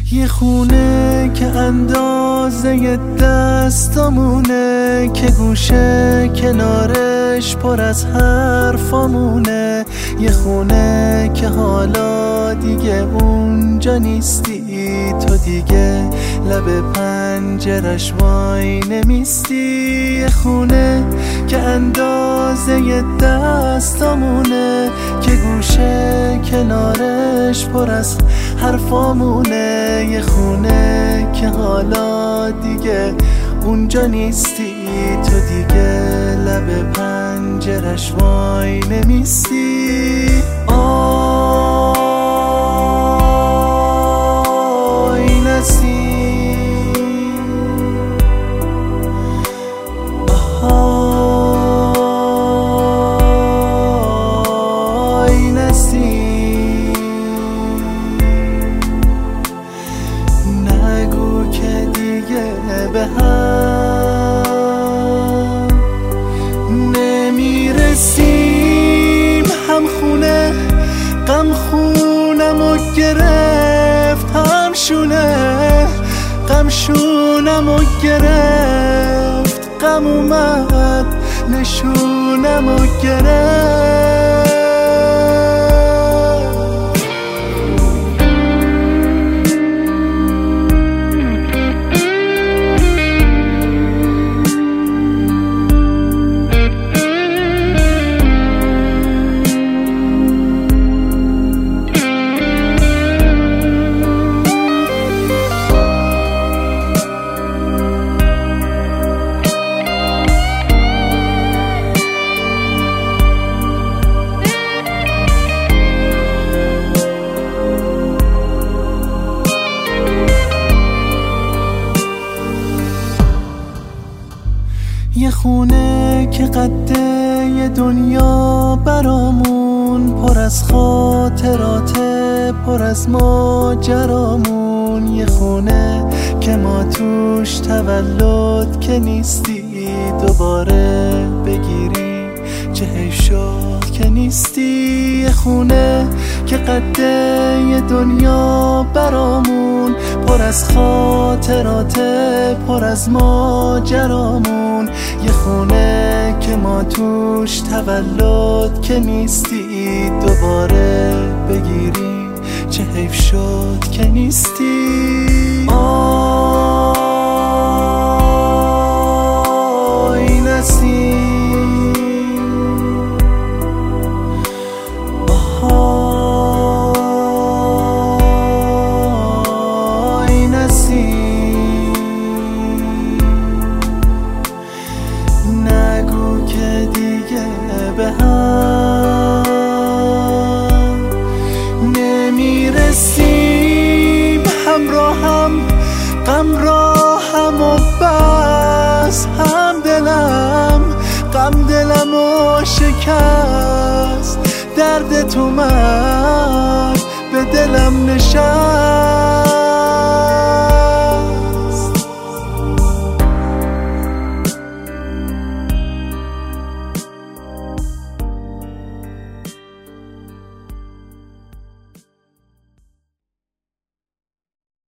یه خونه که اندازه دستامونه، که گوشه کنارش پر از حرفامونه. یه خونه که حالا دیگه اونجا نیستی، تو دیگه لب پنجرش وای نمیستی. یه خونه که اندازه دستامونه، که گوشه کنارش پر از حرفامونه. یه خونه که حالا دیگه اونجا نیستی، تو دیگه لب پنجرش وای نمیستی. آی نسیم، آی نسیم، نگو که دیگه به هم نمیرسیم. همخونه غم خونمو گرفت، غم شونمو گرفت، غم اومد نشونمو گرفت. یه خونه که قده یه دنیا برامون، پر از خاطراته، پر از ماجرامون. یه خونه که ما توش تولد که نیستی، دوباره بگیری چه حیف شد که نیستی. یه خونه که قده یه دنیا برامون، پر از خاطراته، پر از ماجرامون. یه خونه که ما توش تولد که نیستی، دوباره بگیری چه حیف شد که نیستی. آی نسیم، آی نسیم، نگو که دیگه به هم نمیرسیم. همراهم غمراهم و بس، غم دلم و شکست، دردت اومد به دلم نشست.